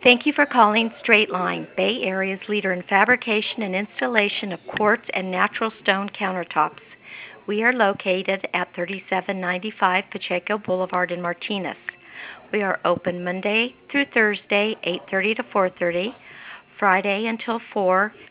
Thank you for calling Straight Line, Bay Area's leader in fabrication and installation of quartz and natural stone countertops. We are located at 3795 Pacheco Boulevard in Martinez. We are open Monday through Thursday, 8:30 to 4:30, Friday until 4,